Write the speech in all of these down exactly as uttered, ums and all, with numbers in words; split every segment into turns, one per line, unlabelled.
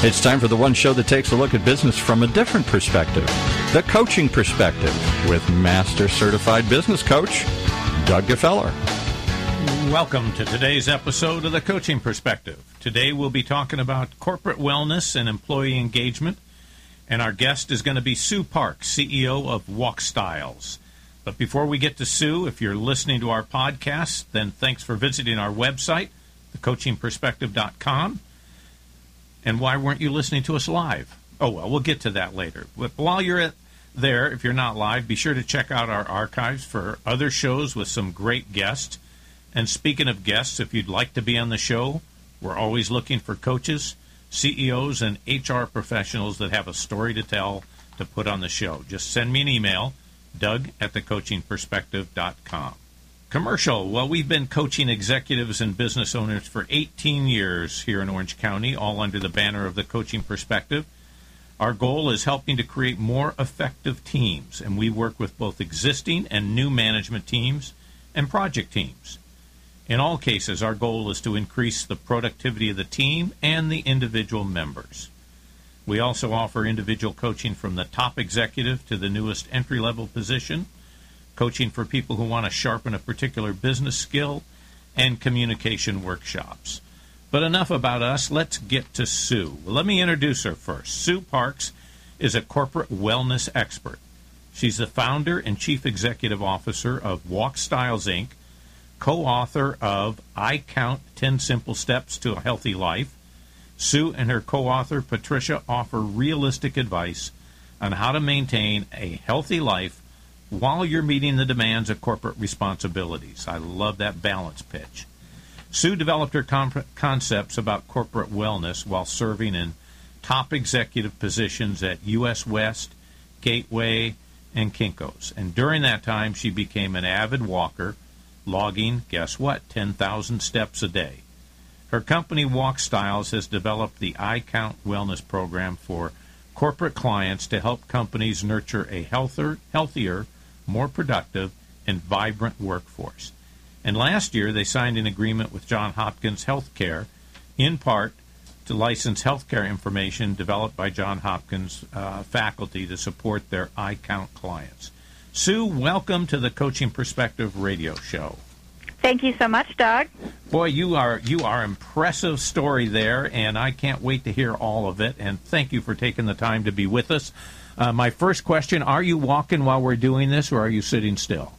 It's time for the one show that takes a look at business from a different perspective, the coaching perspective, with Master Certified Business Coach, Doug Gefeller.
Welcome to today's episode of The Coaching Perspective. Today we'll be talking about corporate wellness and employee engagement, and our guest is going to be Sue Parks, C E O of WalkStyles. But before we get to Sue, if you're listening to our podcast, then thanks for visiting our website, the coaching perspective dot com. And why weren't you listening to us live? Oh, well, we'll get to that later. But while you're at there, if you're not live, be sure to check out our archives for other shows with some great guests. And speaking of guests, if you'd like to be on the show, we're always looking for coaches, C E Os, and H R professionals that have a story to tell to put on the show. Just send me an email, Doug at the coaching perspective dot com. Commercial. Well, we've been coaching executives and business owners for eighteen years here in Orange County, all under the banner of the Coaching Perspective. Our goal is helping to create more effective teams, and we work with both existing and new management teams and project teams. In all cases, our goal is to increase the productivity of the team and the individual members. We also offer individual coaching from the top executive to the newest entry-level position, coaching for people who want to sharpen a particular business skill, and communication workshops. But enough about us. Let's get to Sue. Let me introduce her first. Sue Parks is a corporate wellness expert. She's the founder and chief executive officer of WalkStyles, Incorporated, co-author of I Count ten Simple Steps to a Healthy Life. Sue and her co-author, Patricia, offer realistic advice on how to maintain a healthy life while you're meeting the demands of corporate responsibilities. I love that balance pitch. Sue developed her com- concepts about corporate wellness while serving in top executive positions at U S West, Gateway, and Kinko's. And during that time, she became an avid walker, logging, guess what, ten thousand steps a day. Her company, WalkStyles, has developed the I Count Wellness program for corporate clients to help companies nurture a healthier, healthier, more productive, and vibrant workforce. And last year, they signed an agreement with Johns Hopkins Healthcare, in part to license healthcare information developed by Johns Hopkins uh, faculty to support their I Count clients. Sue, welcome to the Coaching Perspective radio show.
Thank you so much, Doug.
Boy, you are you are impressive story there, and I can't wait to hear all of it. And thank you for taking the time to be with us. Uh, my first question, are you walking while we're doing this, or are you sitting still?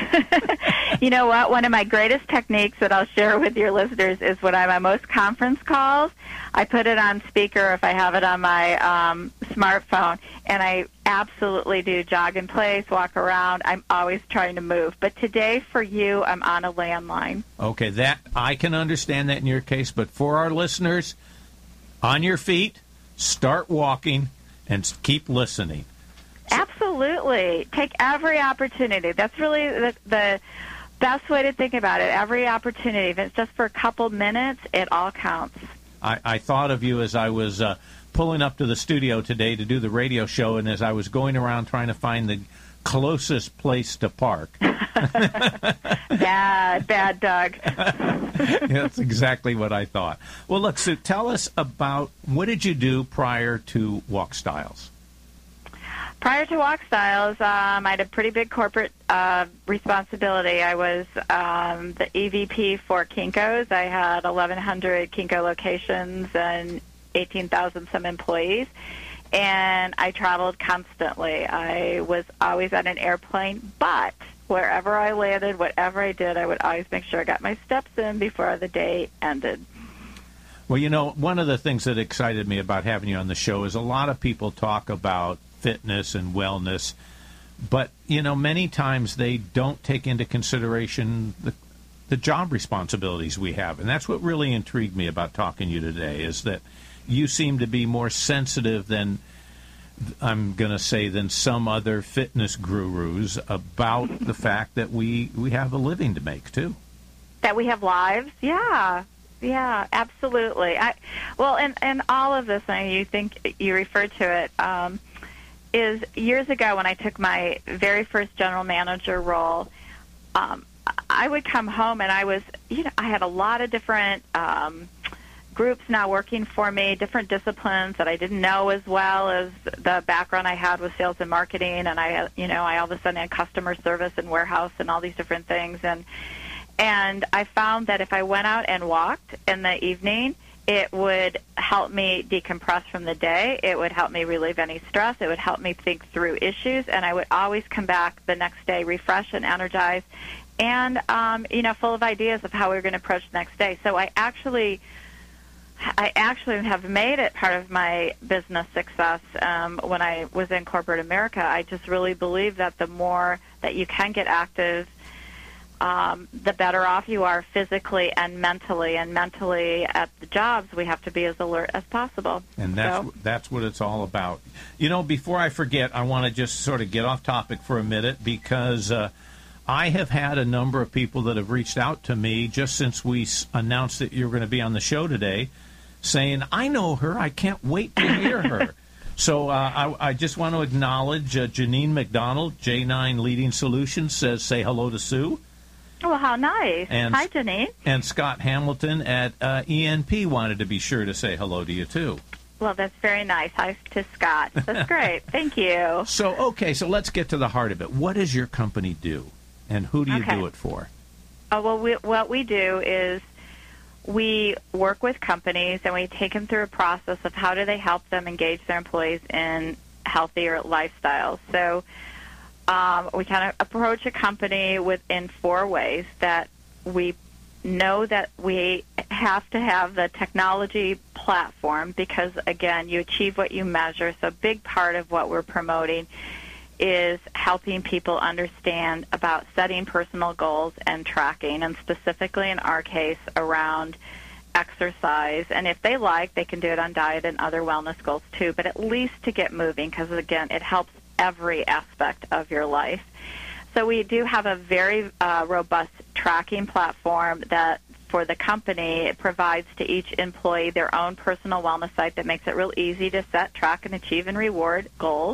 You know what? One of my greatest techniques that I'll share with your listeners is when I'm on most conference calls, I put it on speaker if I have it on my um, smartphone, and I absolutely do jog in place, walk around. I'm always trying to move. But today, for you, I'm on a landline.
Okay, that I can understand that in your case, but for our listeners, on your feet, start walking, and keep listening.
Absolutely. Take every opportunity. That's really the, the best way to think about it. Every opportunity. If it's just for a couple minutes, it all counts.
I, I thought of you as I was uh, pulling up to the studio today to do the radio show, and as I was going around trying to find the closest place to park.
Bad, bad, Doug.
That's exactly what I thought. Well, look, Sue, tell us about what did you do prior to WalkStyles?
Prior to WalkStyles, um, I had a pretty big corporate uh, responsibility. I was um, the E V P for Kinko's. I had eleven hundred Kinko locations and eighteen thousand some employees, and I traveled constantly. I was always on an airplane, but wherever I landed, whatever I did, I would always make sure I got my steps in before the day ended.
Well, you know, one of the things that excited me about having you on the show is a lot of people talk about fitness and wellness, but, you know, many times they don't take into consideration the, the job responsibilities we have. And that's what really intrigued me about talking to you today, is that you seem to be more sensitive than, I'm going to say, than some other fitness gurus about the fact that we, we have a living to make, too.
That we have lives? Yeah. Yeah, absolutely. I, well, and, and all of this, and you think you referred to it, um, is years ago when I took my very first general manager role, um, I would come home and I was, you know, I had a lot of different um, groups now working for me, different disciplines that I didn't know as well as the background I had with sales and marketing, and I, you know, I all of a sudden had customer service and warehouse and all these different things, and and I found that if I went out and walked in the evening, it would help me decompress from the day. It would help me relieve any stress. It would help me think through issues, and I would always come back the next day refreshed and energized, and um, you know, full of ideas of how we were going to approach the next day. So I actually, I actually have made it part of my business success. Um, when I was in corporate America, I just really believe that the more that you can get active, Um, the better off you are physically and mentally. And mentally at the jobs, we have to be as alert as possible.
And that's
so.
that's what it's all about. You know, before I forget, I want to just sort of get off topic for a minute, because uh, I have had a number of people that have reached out to me just since we s- announced that you're going to be on the show today, saying, I know her, I can't wait to hear her. So uh, I, I just want to acknowledge uh, Janine McDonald, J nine Leading Solutions, says, say hello to Sue.
Oh, how nice.
And,
Hi, Janine.
And Scott Hamilton at uh, E N P wanted to be sure to say hello to you, too.
Well, that's very nice. Hi to Scott. That's great. Thank you.
So, okay, so let's get to the heart of it. What does your company do, and who do you
okay.
do it for?
Oh, well, we, what we do is we work with companies, and we take them through a process of how do they help them engage their employees in healthier lifestyles. So Um, we kind of approach a company within four ways that we know that we have to have the technology platform because, again, you achieve what you measure. So a big part of what we're promoting is helping people understand about setting personal goals and tracking, and specifically in our case around exercise. And if they like, they can do it on diet and other wellness goals too, but at least to get moving because, again, it helps every aspect of your life. So we do have a very uh, robust tracking platform that for the company it provides to each employee their own personal wellness site that makes it real easy to set, track, and achieve and reward goals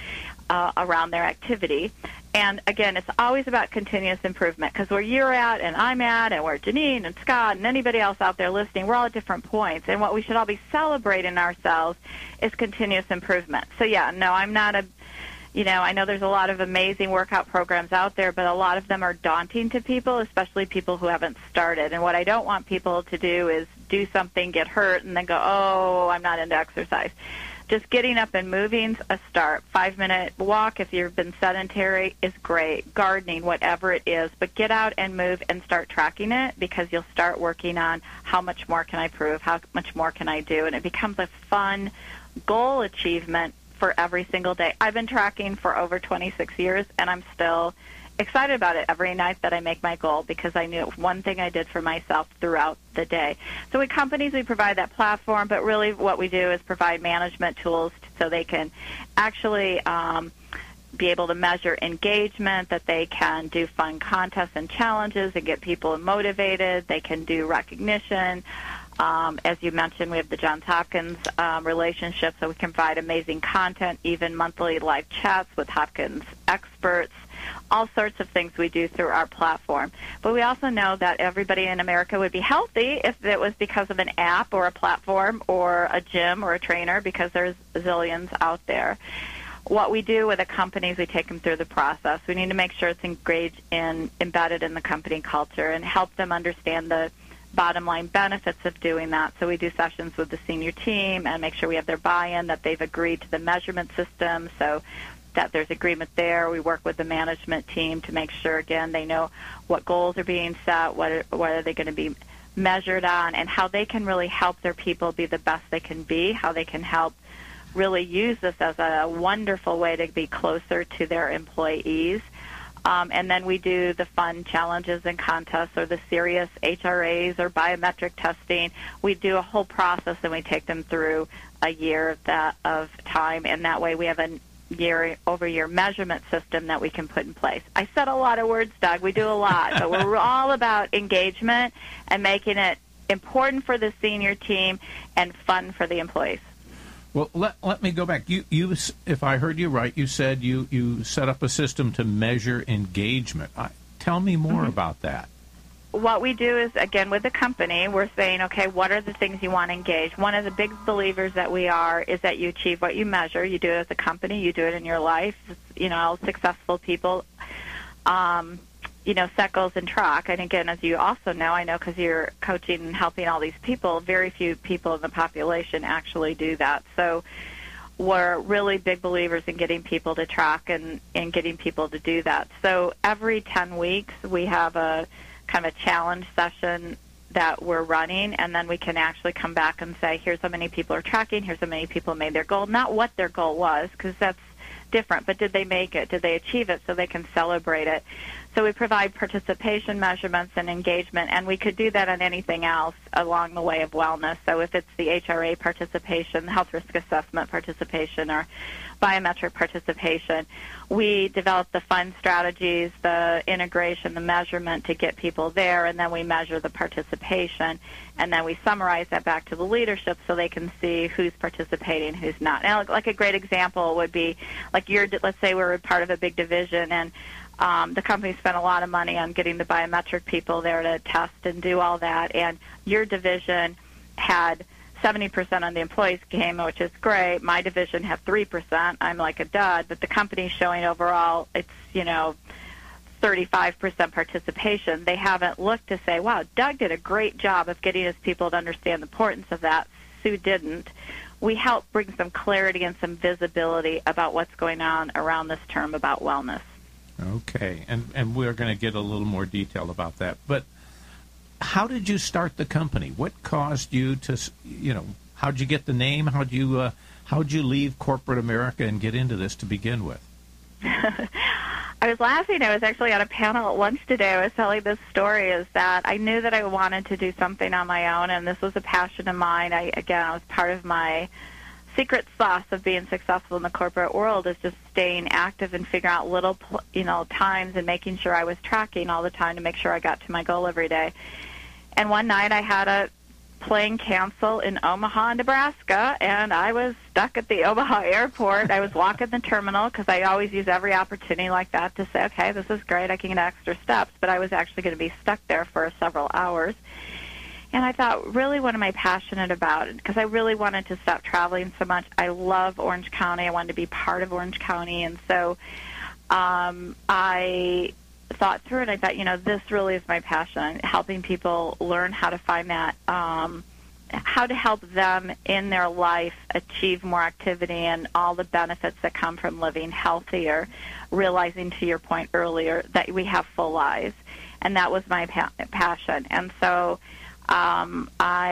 uh, around their activity. And again, it's always about continuous improvement because where you're at and I'm at and where Janine and Scott and anybody else out there listening, we're all at different points. And what we should all be celebrating ourselves is continuous improvement. So yeah, no, I'm not a You know, I know there's a lot of amazing workout programs out there, but a lot of them are daunting to people, especially people who haven't started. And what I don't want people to do is do something, get hurt, and then go, oh, I'm not into exercise. Just getting up and moving's a start. Five-minute walk, if you've been sedentary, is great. Gardening, whatever it is. But get out and move and start tracking it because you'll start working on how much more can I prove, how much more can I do, and it becomes a fun goal achievement for every single day. I've been tracking for over twenty-six years, and I'm still excited about it every night that I make my goal because I knew it was one thing I did for myself throughout the day. So with companies, we provide that platform, but really what we do is provide management tools so they can actually um, be able to measure engagement, that they can do fun contests and challenges and get people motivated. They can do recognition. Um, as you mentioned, we have the Johns Hopkins um, relationship, so we can provide amazing content, even monthly live chats with Hopkins experts, all sorts of things we do through our platform. But we also know that everybody in America would be healthy if it was because of an app or a platform or a gym or a trainer, because there's zillions out there. What we do with the companies, we take them through the process. We need to make sure it's engaged in, embedded in the company culture and help them understand the bottom line benefits of doing that. So we do sessions with the senior team and make sure we have their buy-in, that they've agreed to the measurement system, so that there's agreement there. We work with the management team to make sure, again, they know what goals are being set, what are, what are they going to be measured on, and how they can really help their people be the best they can be, how they can help really use this as a wonderful way to be closer to their employees. Um, and then we do the fun challenges and contests or the serious H R As or biometric testing. We do a whole process, and we take them through a year of, that, of time, and that way we have a year-over-year measurement system that we can put in place. I said a lot of words, Doug. We do a lot, but we're all about engagement and making it important for the senior team and fun for the employees.
Well, let, let me go back. You, you, if I heard you right, you said you, you set up a system to measure engagement. I, tell me more mm-hmm. about that.
what we do is, again, with the company, we're saying, okay, what are the things you want to engage? One of the big believers that we are is that you achieve what you measure. You do it as a company. You do it in your life. You know, all successful people, um, you know, set goals and track. And, again, as you also know, I know because you're coaching and helping all these people, very few people in the population actually do that. So we're really big believers in getting people to track and, and getting people to do that. So every ten weeks we have a kind of a challenge session that we're running, and then we can actually come back and say, here's how many people are tracking, here's how many people made their goal, not what their goal was, because that's different, but did they make it, did they achieve it, so they can celebrate it. So we provide participation measurements and engagement, and we could do that on anything else along the way of wellness. So if it's the H R A participation, the health risk assessment participation, or biometric participation, we develop the fund strategies, the integration, the measurement to get people there, and then we measure the participation, and then we summarize that back to the leadership so they can see who's participating, who's not. Now, like a great example would be, like you're, let's say we're part of a big division, and Um, the company spent a lot of money on getting the biometric people there to test and do all that, and your division had seventy percent of the employees came, which is great. My division had three percent. I'm like a dud, but the company's showing overall it's, you know, thirty-five percent participation. They haven't looked to say, wow, Doug did a great job of getting his people to understand the importance of that. Sue didn't. We help bring some clarity and some visibility about what's going on around this term about wellness.
Okay, and and we're going to get a little more detail about that. But how did you start the company? What caused you to, you know, how'd you get the name? How'd you uh, how'd you leave corporate America and get into this to begin with?
I was laughing. I was actually at a panel at lunch today. I was telling this story is that I knew that I wanted to do something on my own, and this was a passion of mine. I again, I was part of my secret sauce of being successful in the corporate world is just staying active and figuring out little, you know, times and making sure I was tracking all the time to make sure I got to my goal every day. And one night I had a plane cancel in Omaha, Nebraska, and I was stuck at the Omaha airport. I was walking the terminal because I always use every opportunity like that to say, okay, this is great, I can get extra steps, but I was actually going to be stuck there for several hours. And I thought, really, what am I passionate about? Because I really wanted to stop traveling so much. I love Orange County. I wanted to be part of Orange County. And so um, I thought through it. I thought, you know, this really is my passion, helping people learn how to find that, um, how to help them in their life achieve more activity and all the benefits that come from living healthier, realizing, to your point earlier, that we have full lives. And that was my pa- passion. And so Um,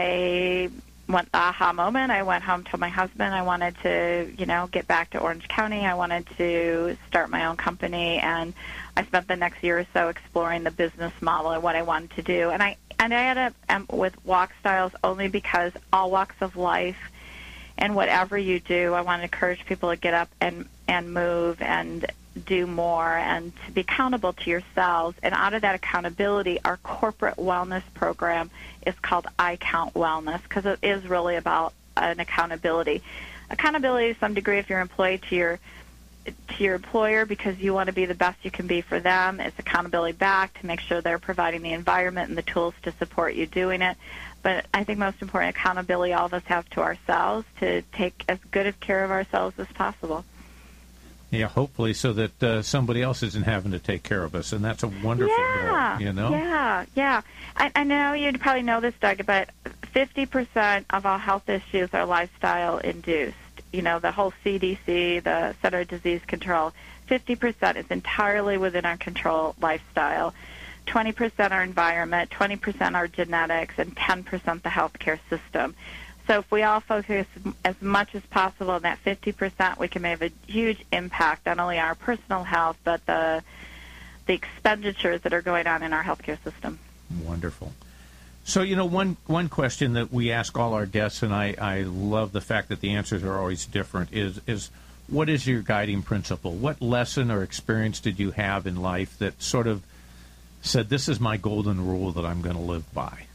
I went aha moment. I went home, told my husband I wanted to, you know, get back to Orange County. I wanted to start my own company, and I spent the next year or so exploring the business model and what I wanted to do. And I and I ended up um, with Walk Styles only because all walks of life and whatever you do, I want to encourage people to get up and and move and do more and to be accountable to yourselves. And out of that accountability, our corporate wellness program is called I Count Wellness, because it is really about an accountability. Accountability to some degree if you're employed to your to your employer because you want to be the best you can be for them. It's accountability back to make sure they're providing the environment and the tools to support you doing it. But I think most important, accountability all of us have to ourselves to take as good of care of ourselves as possible.
Yeah, hopefully so that uh, somebody else isn't having to take care of us, and that's a wonderful
yeah,
goal, you know?
Yeah, yeah. I, I know you probably know this, Doug, but fifty percent of all health issues are lifestyle-induced. You know, the whole C D C, the Center for Disease Control, fifty percent is entirely within our control lifestyle. twenty percent our environment, twenty percent our genetics, and ten percent the healthcare system. So if we all focus as much as possible on that fifty percent, we can make a huge impact not only on our personal health, but the the expenditures that are going on in our healthcare system.
Wonderful. So, you know, one one question that we ask all our guests, and I, I love the fact that the answers are always different, is, is what is your guiding principle? What lesson or experience did you have in life that sort of said, this is my golden rule that I'm going to live by?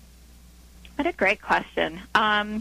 What a great question. Um,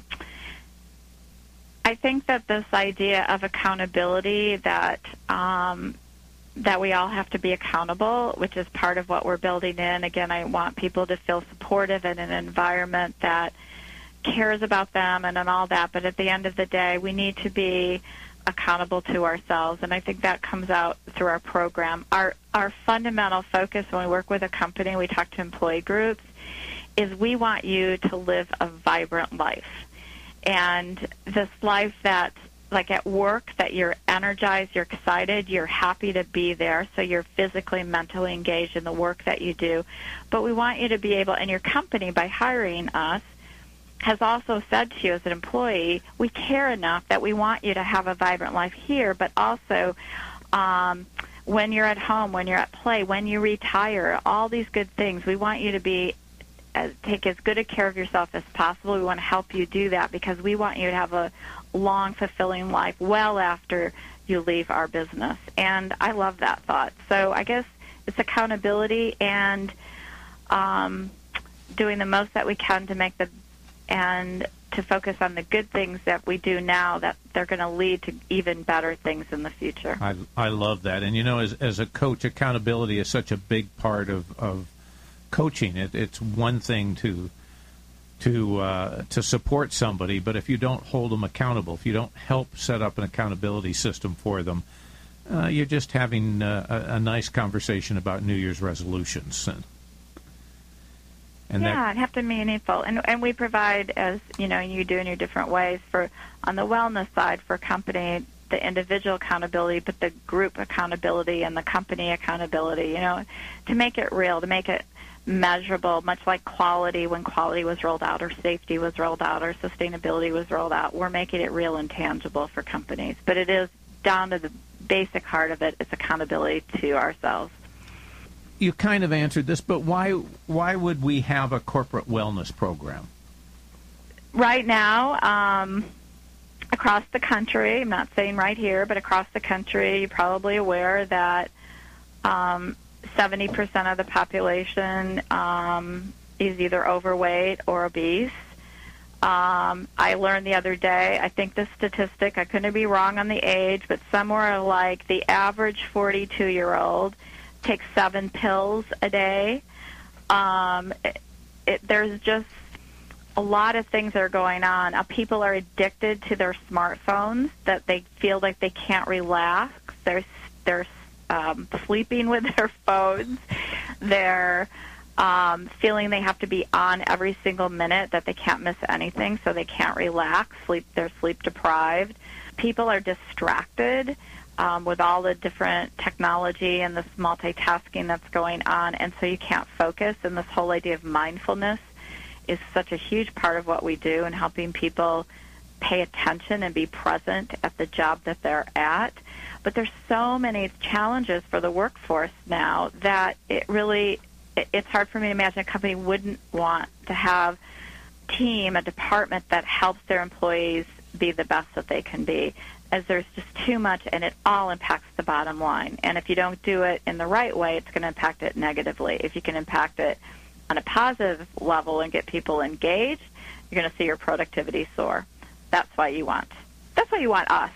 I think that this idea of accountability, that um, that we all have to be accountable, which is part of what we're building in. Again, I want people to feel supportive in an environment that cares about them and, and all that. But at the end of the day, we need to be accountable to ourselves, and I think that comes out through our program. Our our fundamental focus when we work with a company, we talk to employee groups, is we want you to live a vibrant life. And this life that, like at work, that you're energized, you're excited, you're happy to be there, so you're physically and mentally engaged in the work that you do. But we want you to be able, and your company, by hiring us, has also said to you as an employee, we care enough that we want you to have a vibrant life here, but also um, when you're at home, when you're at play, when you retire, all these good things, we want you to be uh, take as good a care of yourself as possible. We want to help you do that because we want you to have a long, fulfilling life well after you leave our business. And I love that thought. So I guess it's accountability and um, doing the most that we can to make the and to focus on the good things that we do now that they're going to lead to even better things in the future.
I, I love that. And, you know, as, as a coach, accountability is such a big part of, of coaching. It, it's one thing to to uh, to support somebody, but if you don't hold them accountable, if you don't help set up an accountability system for them, uh, you're just having uh, a, a nice conversation about New Year's resolutions. And, And
yeah,
that,
it'd have to be meaningful. And and we provide, as you know, you do in your different ways, for on the wellness side for a company, the individual accountability, but the group accountability and the company accountability, you know, to make it real, to make it measurable, much like quality when quality was rolled out or safety was rolled out or sustainability was rolled out. We're making it real and tangible for companies. But it is down to the basic heart of it. It's accountability to ourselves.
You kind of answered this, but why why would we have a corporate wellness program?
Right now, um, across the country, I'm not saying right here, but across the country, you're probably aware that um, seventy percent of the population um, is either overweight or obese. Um, I learned the other day, I think the statistic, I couldn't be wrong on the age, but somewhere like the average forty-two-year-old takes seven pills a day. Um, it, it, there's just a lot of things that are going on. Uh, people are addicted to their smartphones, that they feel like they can't relax. They're, they're um, sleeping with their phones. They're um, feeling they have to be on every single minute, that they can't miss anything, so they can't relax. Sleep, they're sleep deprived. People are distracted Um, with all the different technology and this multitasking that's going on, and so you can't focus. And this whole idea of mindfulness is such a huge part of what we do in helping people pay attention and be present at the job that they're at. But there's so many challenges for the workforce now that it really, it, it's hard for me to imagine a company wouldn't want to have a team, a department that helps their employees be the best that they can be, as there's just too much, and it all impacts the bottom line. And if you don't do it in the right way, it's going to impact it negatively. If you can impact it on a positive level and get people engaged, you're going to see your productivity soar. That's why you want. That's why you want us.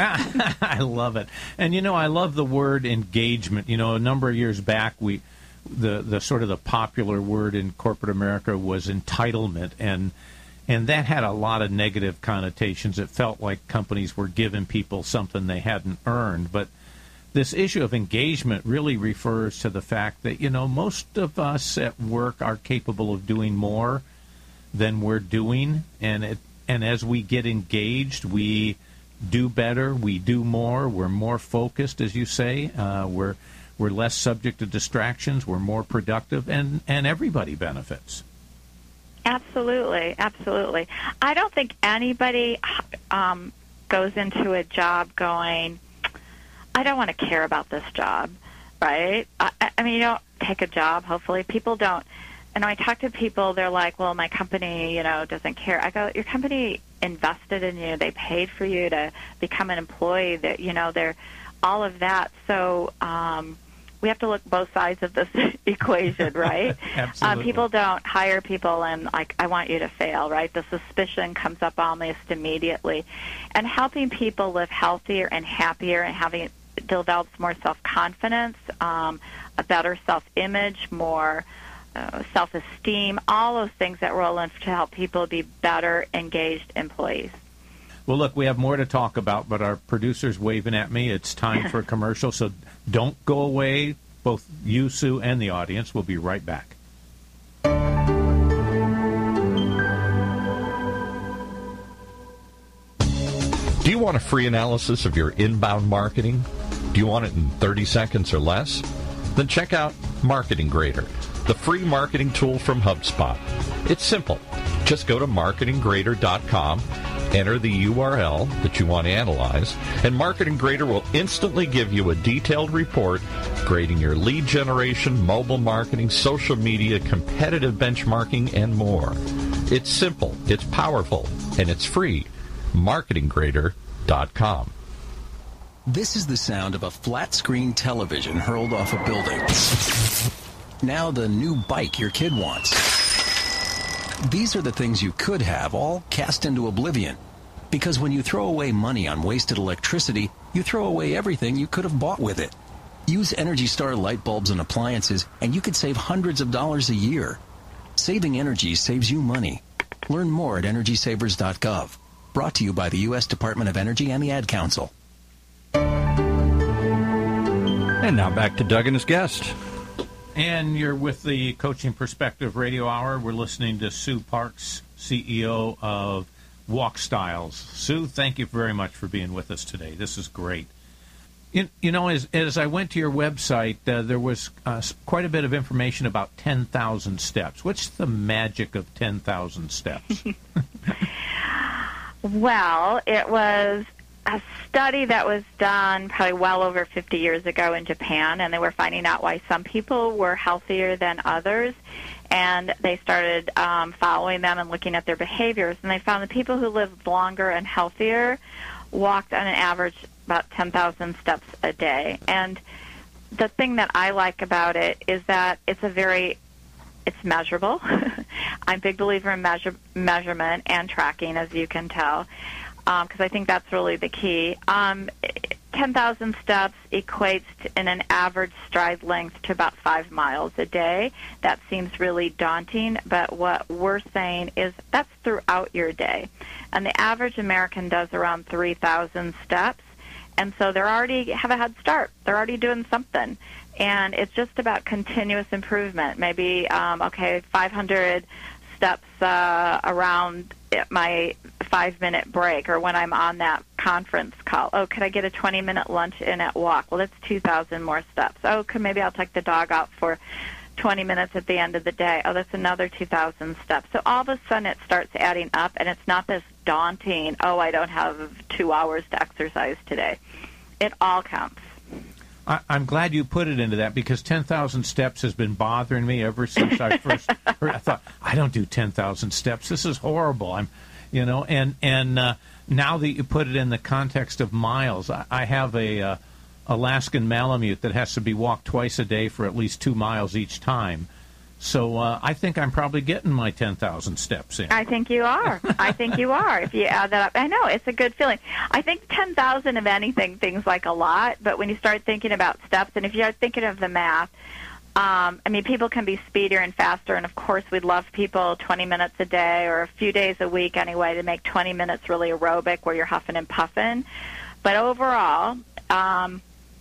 I love it. And, you know, I love the word engagement. You know, a number of years back, we the, the sort of the popular word in corporate America was entitlement, and And that had a lot of negative connotations. It felt like companies were giving people something they hadn't earned. But this issue of engagement really refers to the fact that, you know, most of us at work are capable of doing more than we're doing. And it, and as we get engaged, we do better, we do more, we're more focused, as you say. Uh, we're we're less subject to distractions, we're more productive, and, and everybody benefits.
Absolutely, absolutely. I don't think anybody um, goes into a job going, I don't want to care about this job, right? I, I mean, you don't take a job, hopefully. People don't. And when I talk to people, they're like, well, my company, you know, doesn't care. I go, your company invested in you. They paid for you to become an employee. That, you know, they're all of that. So, um, we have to look both sides of this equation, right?
Absolutely.
Uh, people don't hire people and, like, I want you to fail, right? The suspicion comes up almost immediately. And helping people live healthier and happier and having develops more self-confidence, um, a better self-image, more uh, self-esteem, all those things that roll in to help people be better, engaged employees.
Well, look, we have more to talk about, but our producer's waving at me. It's time for a commercial, so don't go away. Both you, Sue, and the audience will be right back.
Do you want a free analysis of your inbound marketing? Do you want it in thirty seconds or less? Then check out Marketing Grader, the free marketing tool from HubSpot. It's simple. Just go to marketing grader dot com, enter the U R L that you want to analyze, and Marketing Grader will instantly give you a detailed report grading your lead generation, mobile marketing, social media, competitive benchmarking, and more. It's simple, it's powerful, and it's free. marketing grader dot com.
This is the sound of a flat-screen television hurled off a building. Now the new bike your kid wants. These are the things you could have, all cast into oblivion. Because when you throw away money on wasted electricity, you throw away everything you could have bought with it. Use Energy Star light bulbs and appliances, and you could save hundreds of dollars a year. Saving energy saves you money. Learn more at energy savers dot gov. Brought to you by the U S Department of Energy and the Ad Council.
And now back to Doug and his guest.
And you're with the Coaching Perspective Radio Hour. We're listening to Sue Parks, C E O of Walk Styles. Sue, thank you very much for being with us today. This is great. You, you know, as, as I went to your website, uh, there was uh, quite a bit of information about ten thousand steps. What's the magic of ten thousand steps?
Well, it was a study that was done probably well over fifty years ago in Japan, and they were finding out why some people were healthier than others, and they started um, following them and looking at their behaviors, and they found the people who lived longer and healthier walked on an average about ten thousand steps a day. And the thing that I like about it is that it's a very It's measurable. I'm a big believer in measure, measurement and tracking, as you can tell, because um, I think that's really the key. Um, ten thousand steps equates to, in an average stride length to about five miles a day. That seems really daunting, but what we're saying is that's throughout your day. And the average American does around three thousand steps, and so they already have a head start. They're already doing something. And it's just about continuous improvement. Maybe, um, okay, five hundred steps uh, around my five-minute break, or when I'm on that conference call. Oh, could I get a twenty-minute lunch in at walk? Well, that's two thousand more steps. Oh, could maybe I'll take the dog out for twenty minutes at the end of the day. Oh, that's another two thousand steps. So all of a sudden it starts adding up, and it's not this daunting, oh, I don't have two hours to exercise today. It all counts.
I, I'm glad you put it into that, because ten thousand steps has been bothering me ever since I first heard. I thought, I don't do ten thousand steps. This is horrible. I'm, you know, and and uh, now that you put it in the context of miles, I, I have a uh, Alaskan Malamute that has to be walked twice a day for at least two miles each time. So uh, I think I'm probably getting my ten thousand steps in.
I think you are. I think you are. If you add that up, I know it's a good feeling. I think ten thousand of anything seems like a lot, but when you start thinking about steps, and if you start thinking of the math, um, I mean, people can be speedier and faster, and of course, we'd love people twenty minutes a day or a few days a week anyway to make twenty minutes really aerobic where you're huffing and puffing. But overall, um,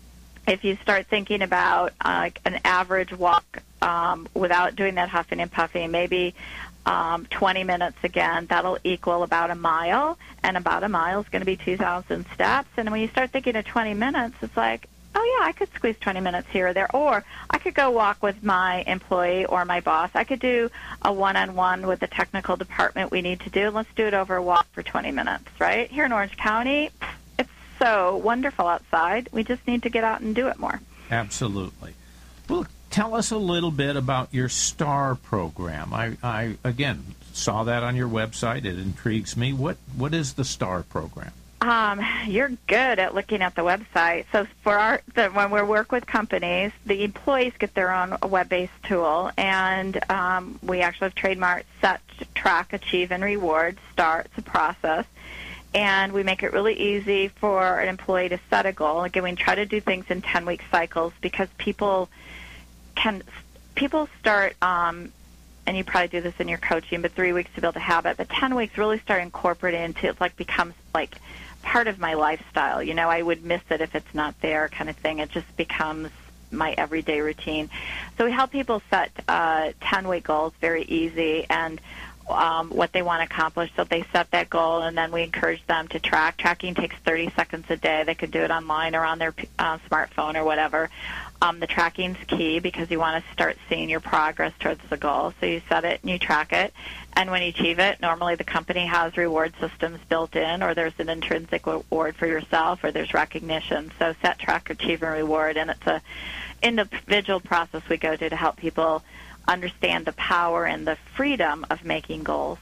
if you start thinking about uh, an average walk um, without doing that huffing and puffing, maybe um, twenty minutes again, that'll equal about a mile, and about a mile is going to be two thousand steps. And when you start thinking of twenty minutes, it's like, oh, yeah, I could squeeze twenty minutes here or there. Or I could go walk with my employee or my boss. I could do a one-on-one with the technical department we need to do. Let's do it over a walk for twenty minutes, right? Here in Orange County, it's so wonderful outside. We just need to get out and do it more.
Absolutely. Well, tell us a little bit about your STAR program. I, I again, saw that on your website. It intrigues me. What What is the STAR program?
Um, you're good at looking at the website. So for our, the, when we work with companies, the employees get their own web-based tool, and um, we actually have trademarked Set, Track, Achieve, and Reward. STAR, it's a process. and we make it really easy for an employee to set a goal. Again, we try to do things in ten-week cycles because people can people start, um, and you probably do this in your coaching, but three weeks to build a habit. But ten weeks really start incorporating into it, like becomes like part of my lifestyle. You know, I would miss it if it's not there, kind of thing. It just becomes my everyday routine. So we help people set uh, ten-week goals, very easy, and um, what they want to accomplish. So they set that goal, and then we encourage them to track. Tracking takes thirty seconds a day. They could do it online or on their uh, smartphone or whatever. Um, the tracking's key because you want to start seeing your progress towards the goal. So you set it and you track it. And when you achieve it, normally the company has reward systems built in, or there's an intrinsic reward for yourself, or there's recognition. So set, track, achieve, and reward. And it's a individual process we go to to help people understand the power and the freedom of making goals.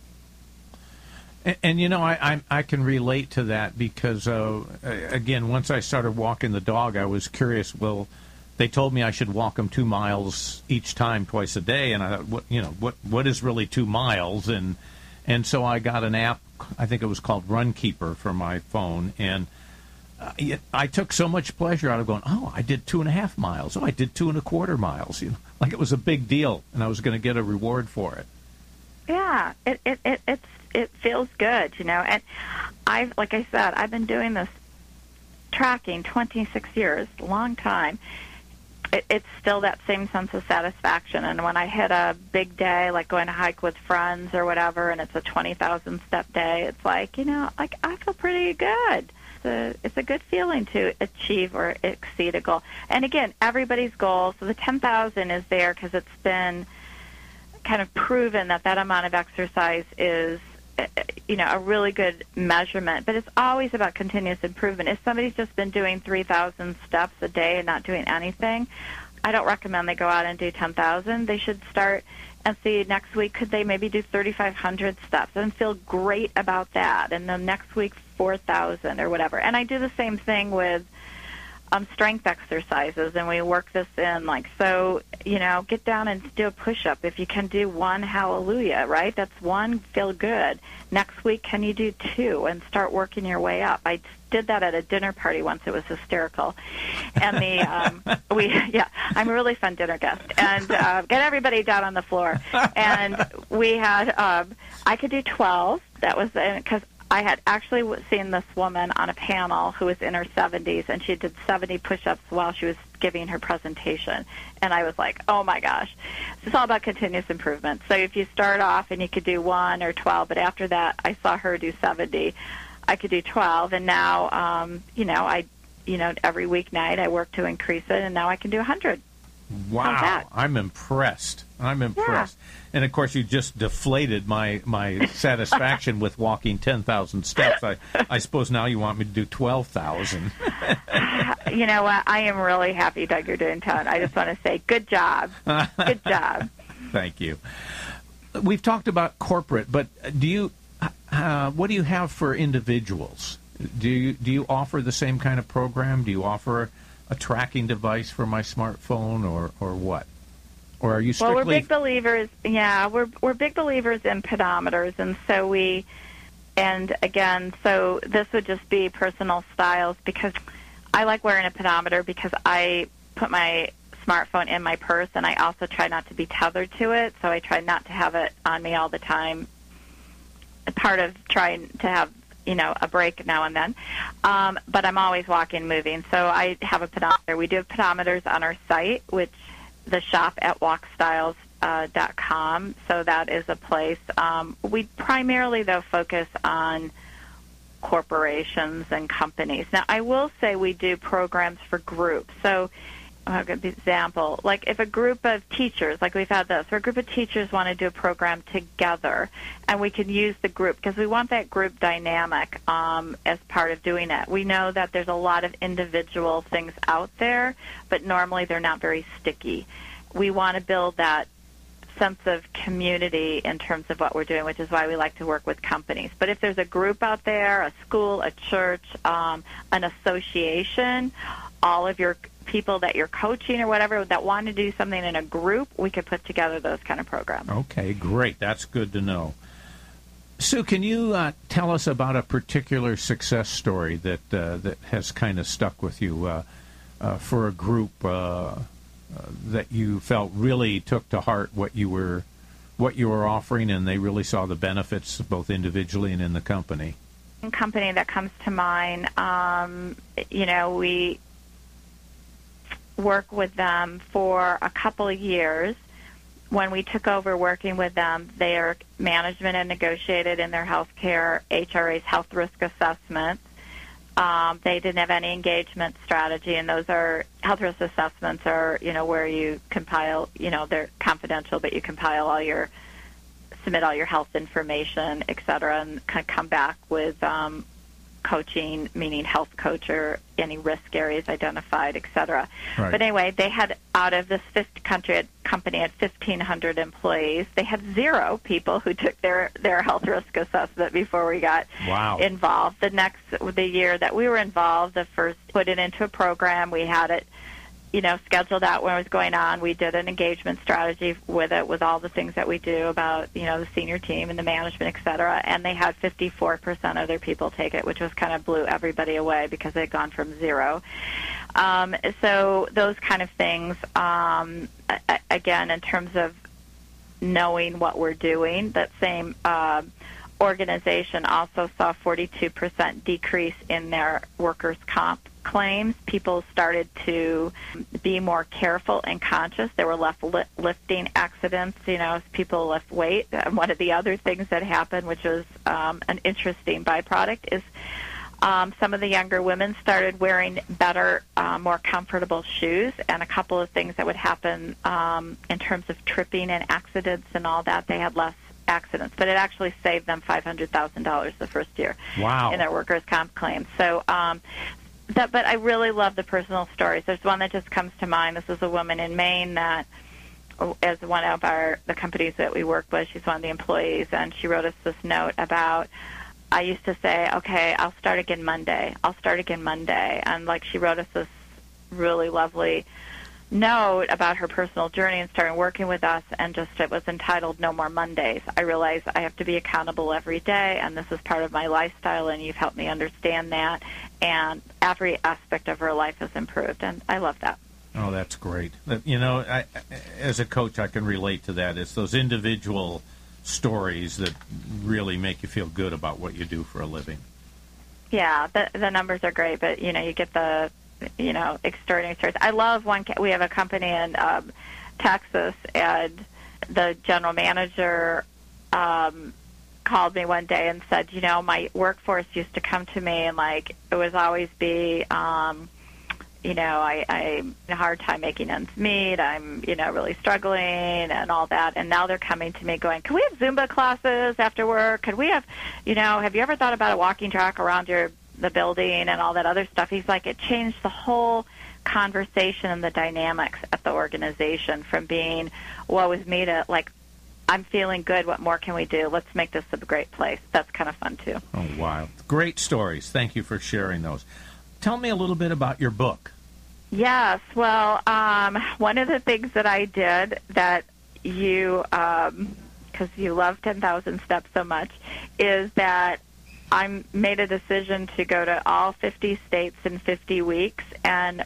And, and you know, I, I I can relate to that because, uh, again, once I started walking the dog, I was curious, well, they told me I should walk them two miles each time, twice a day, and I thought, what, you know, what what is really two miles? And and so I got an app, I think it was called Runkeeper for my phone, and uh, it, I took so much pleasure out of going, oh, I did two and a half miles, oh, I did two and a quarter miles, you know, like it was a big deal, and I was going to get a reward for it.
Yeah, it it, it it's it feels good, you know, and I've like I said, I've been doing this tracking twenty-six years, a long time. It, it's still that same sense of satisfaction. And when I hit a big day, like going to hike with friends or whatever, and it's a twenty thousand step day, it's like, you know, like I feel pretty good. It's a, it's a good feeling to achieve or exceed a goal. And again, everybody's goal, so the ten thousand is there because it's been kind of proven that that amount of exercise is, you know, a really good measurement, but it's always about continuous improvement. If somebody's just been doing three thousand steps a day and not doing anything, I don't recommend they go out and do ten thousand. They should start and see next week, could they maybe do thirty-five hundred steps and feel great about that, and then next week four thousand or whatever. And I do the same thing with um, strength exercises, and we work this in, like, so, you know, get down and do a push-up. If you can do one, hallelujah, right? That's one, feel good. Next week, can you do two, and start working your way up? I did that at a dinner party once. It was hysterical. And the, um, we, yeah, I'm a really fun dinner guest. And uh, get everybody down on the floor. And we had, um, I could do twelve. That was, because I had actually seen this woman on a panel who was in her seventies, and she did seventy push-ups while she was giving her presentation. And I was like, oh, my gosh. It's all about continuous improvement. So if you start off and you could do one or twelve, but after that I saw her do seventy, I could do twelve. And now, um, you know, I, you know, every weeknight I work to increase it, and now I can do one hundred.
Wow, I'm impressed. I'm impressed. Yeah. And, of course, you just deflated my, my satisfaction with walking ten thousand steps. I, I suppose now you want me to do twelve thousand.
You know what? I am really happy, Doug, you're doing ten. I just want to say good job. Good job.
Thank you. We've talked about corporate, but do you uh, what do you have for individuals? Do you, do you offer the same kind of program? Do you offer a tracking device for my smartphone, or, or what? Or are you strictly...
Well, we're big believers, yeah, we're we're big believers in pedometers, and so we, and again, so this would just be personal styles, because I like wearing a pedometer because I put my smartphone in my purse, and I also try not to be tethered to it, so I try not to have it on me all the time. Part of trying to have, you know, a break now and then. Um, but I'm always walking, moving. So I have a pedometer. We do have pedometers on our site, which the shop at walk styles dot com. So that is a place. Um, we primarily, though, focus on corporations and companies. Now, I will say we do programs for groups. So I'll give an example. Like if a group of teachers, like we've had this, where a group of teachers want to do a program together, and we can use the group because we want that group dynamic um, as part of doing it. We know that there's a lot of individual things out there, but normally they're not very sticky. We want to build that sense of community in terms of what we're doing, which is why we like to work with companies. But if there's a group out there, a school, a church, um, an association, all of your people that you're coaching or whatever that want to do something in a group, we could put together those kind of programs.
Okay, great. That's good to know. Sue, can you uh, tell us about a particular success story that uh, that has kind of stuck with you uh, uh, for a group uh, uh, that you felt really took to heart what you were what you were offering, and they really saw the benefits both individually and in the company?
Company that comes to mind, um, you know, we work with them for a couple of years. When we took over working with them, their management had negotiated in their health care H R A's health risk assessments. Um, they didn't have any engagement strategy, and those are health risk assessments are, you know, where you compile, you know, they're confidential, but you compile all your, submit all your health information, et cetera, and kind of come back with um, coaching, meaning health coach or any risk areas identified, et cetera.
Right.
But anyway, they had, out of this fifty country company had fifteen hundred employees. They had zero people who took their, their health risk assessment before we got
wow.
involved. The next, the year that we were involved, the first put it into a program. We had it, you know, scheduled out when it was going on. We did an engagement strategy with it, with all the things that we do about, you know, the senior team and the management, et cetera. And they had fifty-four percent of their people take it, which was kind of blew everybody away because they had gone from zero. Um, so those kind of things, um, again, in terms of knowing what we're doing, that same uh, organization also saw forty-two percent decrease in their workers' comp claims. People started to be more careful and conscious. There were less li- lifting accidents, you know, as people lift weight. And one of the other things that happened, which was um, an interesting byproduct, is um, some of the younger women started wearing better, uh, more comfortable shoes, and a couple of things that would happen um, in terms of tripping and accidents and all that. They had less accidents, but it actually saved them five hundred thousand dollars the first year
wow.
in their workers' comp claims. So, um, That, but I really love the personal stories. There's one that just comes to mind. This is a woman in Maine that, as one of our the companies that we work with, she's one of the employees, and she wrote us this note about, I used to say, okay, I'll start again Monday. I'll start again Monday. And, like, she wrote us this really lovely note about her personal journey and started working with us, and just it was entitled No More Mondays. I realize I have to be accountable every day, and this is part of my lifestyle, and you've helped me understand that, and every aspect of her life has improved, and I love that.
Oh, that's great. You know, I, as a coach, I can relate to that. It's those individual stories that really make you feel good about what you do for a living.
Yeah, the, the numbers are great, but, you know, you get the you know, extraordinary stories. I love one. We have a company in um, Texas, and the general manager um, called me one day and said, you know, my workforce used to come to me and, like, it was always be, um, you know, I, I have a hard time making ends meet. I'm, you know, really struggling and all that. And now they're coming to me going, can we have Zumba classes after work? Could we have, you know, have you ever thought about a walking track around your the building and all that other stuff? He's like, it changed the whole conversation and the dynamics at the organization from being, woe is me, to, like, I'm feeling good. What more can we do? Let's make this a great place. That's kind of fun, too.
Oh, wow. Great stories. Thank you for sharing those. Tell me a little bit about your book.
Yes. Well, um, one of the things that I did that you, um, because you love ten thousand Steps so much, is that I made a decision to go to all fifty states in fifty weeks and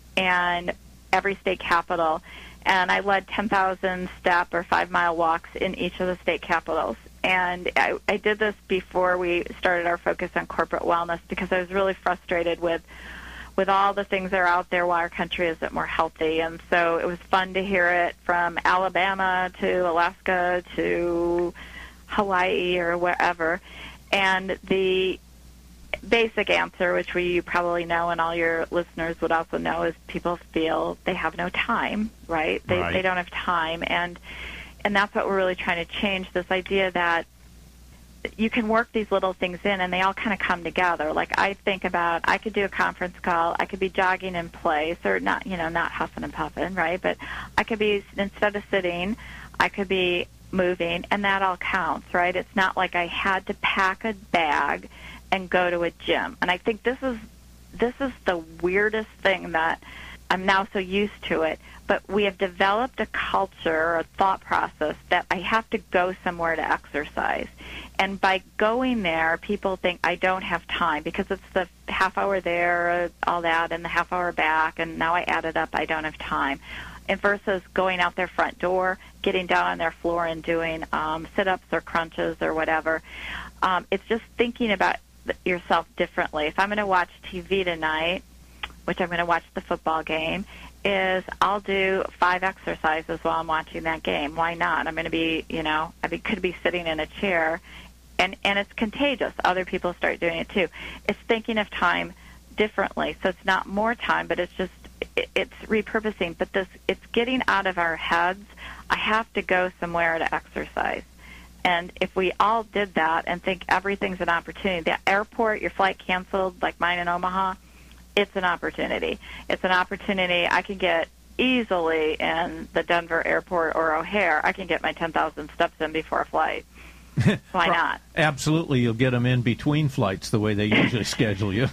and every state capital. And I led ten thousand step or five-mile walks in each of the state capitals. And I, I did this before we started our focus on corporate wellness because I was really frustrated with with all the things that are out there why our country isn't more healthy. And so it was fun to hear it from Alabama to Alaska to Hawaii or wherever. And the basic answer, which we probably know and all your listeners would also know, is people feel they have no time, right? They
right.
they don't have time. And and that's what we're really trying to change, this idea that you can work these little things in and they all kind of come together. Like, I think about, I could do a conference call, I could be jogging in place, or not, you know, not huffing and puffing, right? But I could be, instead of sitting, I could be moving, and that all counts, right? It's not like I had to pack a bag and go to a gym. And I think this is this is the weirdest thing that I'm now so used to it. But we have developed a culture or a thought process that I have to go somewhere to exercise. And by going there, people think I don't have time because it's the half hour there, all that, and the half hour back, and now I add it up, I don't have time. And versus going out their front door, getting down on their floor and doing um, sit-ups or crunches or whatever. Um, it's just thinking about yourself differently. If I'm going to watch T V tonight, which I'm going to watch the football game, is I'll do five exercises while I'm watching that game. Why not? I'm going to be, you know, I could be sitting in a chair, and, and it's contagious. Other people start doing it too. It's thinking of time differently. So it's not more time, but it's just, it, it's repurposing. But this, it's getting out of our heads. I have to go somewhere to exercise. And if we all did that and think everything's an opportunity, the airport, your flight canceled, like mine in Omaha, it's an opportunity. It's an opportunity. I can get easily in the Denver airport or O'Hare. I can get my ten thousand steps in before a flight. Why not?
Absolutely. You'll get them in between flights the way they usually schedule you.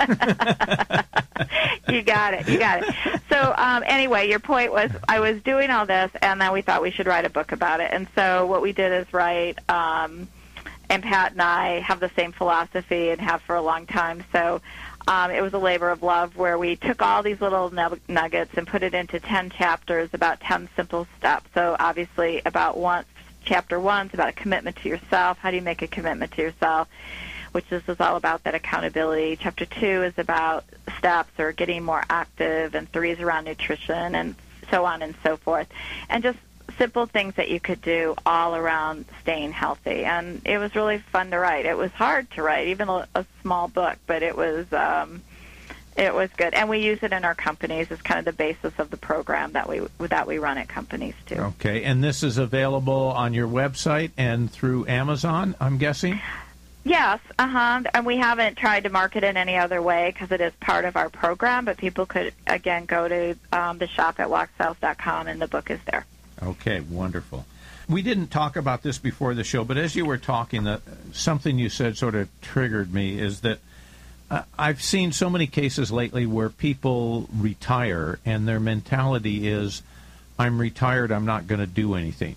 You got it. You got it. So um, anyway, your point was I was doing all this, and then we thought we should write a book about it. And so what we did is write, um, and Pat and I have the same philosophy and have for a long time. So Um, it was a labor of love where we took all these little nuggets and put it into ten chapters, about ten simple steps. So obviously about one, chapter one is about a commitment to yourself. How do you make a commitment to yourself? Which this is all about that accountability. Chapter two is about steps or getting more active, and three is around nutrition, and so on and so forth. And just simple things that you could do all around staying healthy. And it was really fun to write. It was hard to write, even a, a small book, but it was um, it was good. And we use it in our companies as kind of the basis of the program that we that we run at companies too.
Okay, and this is available on your website and through Amazon, I'm guessing?
Yes, uh-huh. And we haven't tried to market it any other way because it is part of our program, but people could, again, go to um, the shop at walk styles dot com, and the book is there.
Okay, wonderful. We didn't talk about this before the show, but as you were talking, the, something you said sort of triggered me, is that uh, I've seen so many cases lately where people retire, and their mentality is, I'm retired, I'm not going to do anything.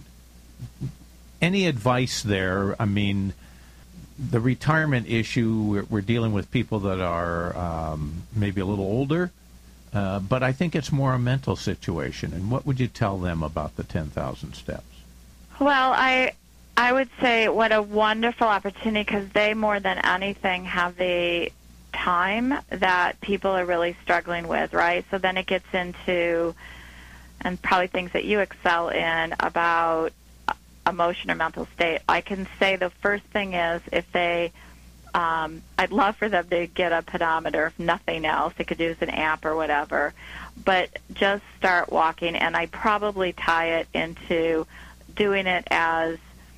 Any advice there? I mean, the retirement issue, we're, we're dealing with people that are um, maybe a little older, Uh, but I think it's more a mental situation. And what would you tell them about the ten thousand steps?
Well, I I would say what a wonderful opportunity, because they more than anything have the time that people are really struggling with, right? So then it gets into, and probably things that you excel in, about emotion or mental state. I can say the first thing is if they Um, I'd love for them to get a pedometer, if nothing else. They could use an app or whatever. But just start walking, and I probably tie it into doing it as,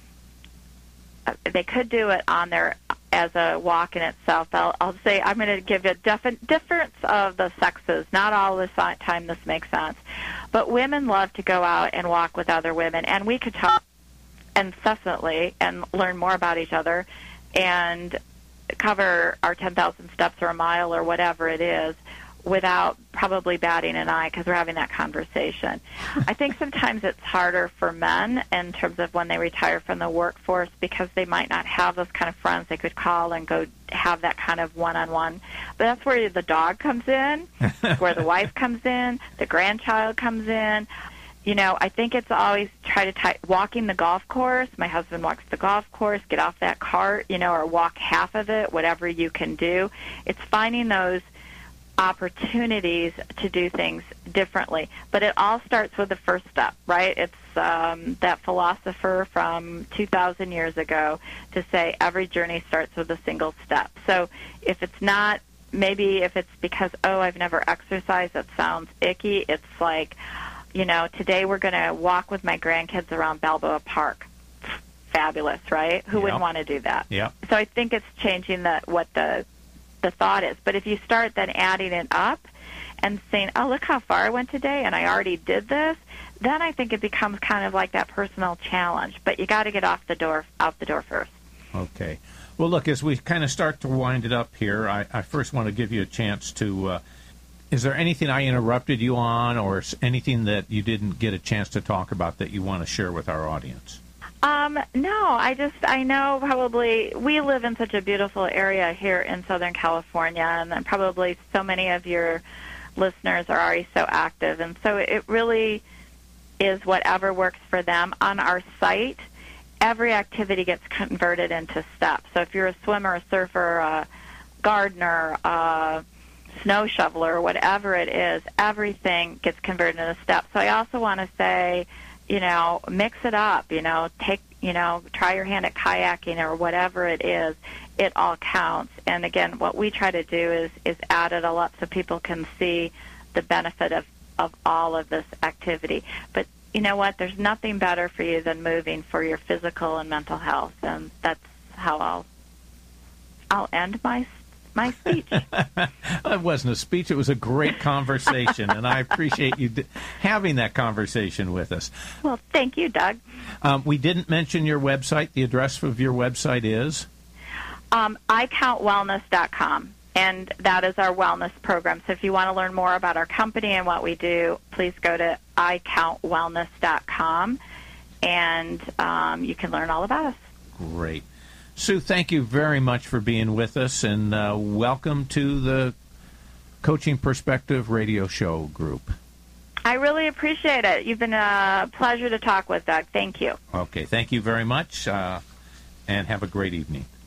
uh, they could do it on their, as a walk in itself. I'll, I'll say I'm going to give you a defi- difference of the sexes. Not all the time this makes sense. But women love to go out and walk with other women, and we could talk incessantly and learn more about each other and cover our ten thousand steps or a mile or whatever it is without probably batting an eye because we're having that conversation. I think sometimes it's harder for men in terms of when they retire from the workforce because they might not have those kind of friends they could call and go have that kind of one-on-one. But that's where the dog comes in, where the wife comes in, the grandchild comes in. You know, I think it's always try to tie, walking the golf course. My husband walks the golf course, get off that cart, you know, or walk half of it, whatever you can do. It's finding those opportunities to do things differently. But it all starts with the first step, right? It's um, that philosopher from two thousand years ago to say every journey starts with a single step. So if it's not, maybe if it's because, oh, I've never exercised, that sounds icky. It's like, you know, today we're going to walk with my grandkids around Balboa Park. Fabulous, right? Who
Yep.
wouldn't want to do that?
Yeah.
So I think it's changing the what the the thought is. But if you start then adding it up and saying, oh, look how far I went today and I already did this, then I think it becomes kind of like that personal challenge. But you got to get off the door out the door first.
Okay. Well, look, as we kind of start to wind it up here, I, I first want to give you a chance to uh, Is there anything I interrupted you on, or anything that you didn't get a chance to talk about that you want to share with our audience?
Um, no, I just, I know probably we live in such a beautiful area here in Southern California, and then probably so many of your listeners are already so active, and so it really is whatever works for them. On our site, every activity gets converted into steps. So if you're a swimmer, a surfer, a gardener, a snow shoveler, whatever it is, everything gets converted into steps. So I also want to say, you know, mix it up, you know, take, you know, try your hand at kayaking or whatever it is. It all counts. And again, what we try to do is, is add it all up so people can see the benefit of, of all of this activity. But you know what? There's nothing better for you than moving for your physical and mental health. And that's how I'll, I'll end my my speech.
It wasn't a speech. It was a great conversation, and I appreciate you d- having that conversation with us.
Well, thank you, Doug.
Um, we didn't mention your website. The address of your website is?
Um, I count wellness dot com, and that is our wellness program. So if you want to learn more about our company and what we do, please go to I count wellness dot com, and um, you can learn all about us.
Great. Sue, thank you very much for being with us, and uh, welcome to the Coaching Perspective radio show group.
I really appreciate it. You've been a pleasure to talk with, Doug. Thank you.
Okay, thank you very much, uh, and have a great evening.